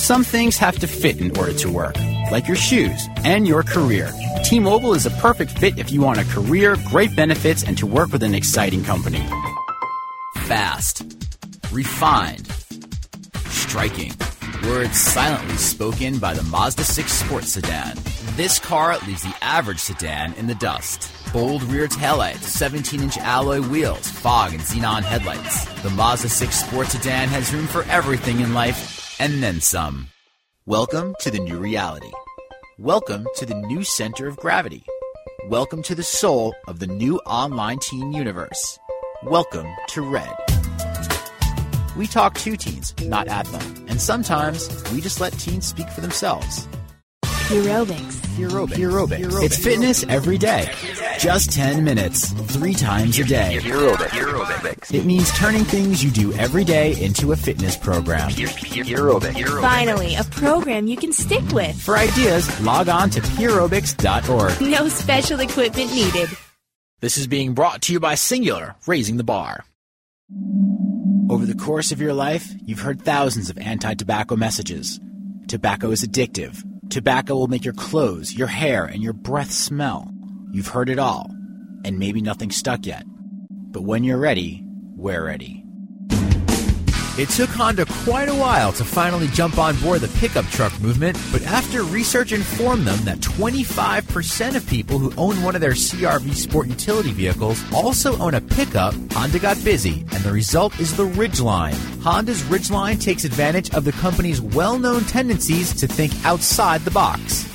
Some things have to fit in order to work, like your shoes and your career. T-Mobile is a perfect fit if you want a career, great benefits, and to work with an exciting company. Fast. Refined. Striking. Words silently spoken by the Mazda 6 Sport Sedan. This car leaves the average sedan in the dust. Bold rear taillights, 17-inch alloy wheels, fog and xenon headlights. The Mazda 6 Sport Sedan has room for everything in life, and then some. Welcome to the new reality. Welcome to the new center of gravity. Welcome to the soul of the new online teen universe. Welcome to Red. We talk to teens, not at them. And sometimes we just let teens speak for themselves. Herobics. It's fitness every day. Just 10 minutes, 3 times a day. Herobics. It means turning things you do every day into a fitness program. Herobics. Finally, a program you can stick with. For ideas, log on to peerobics.org. No special equipment needed. This is being brought to you by Singular, raising the bar. Over the course of your life, you've heard thousands of anti-tobacco messages. Tobacco is addictive. Tobacco will make your clothes, your hair, and your breath smell. You've heard it all, and maybe nothing stuck yet. But when you're ready, we're ready. It took Honda quite a while to finally jump on board the pickup truck movement, but after research informed them that 25% of people who own one of their CR-V sport utility vehicles also own a pickup, Honda got busy, and the result is the Ridgeline. Honda's Ridgeline takes advantage of the company's well-known tendencies to think outside the box.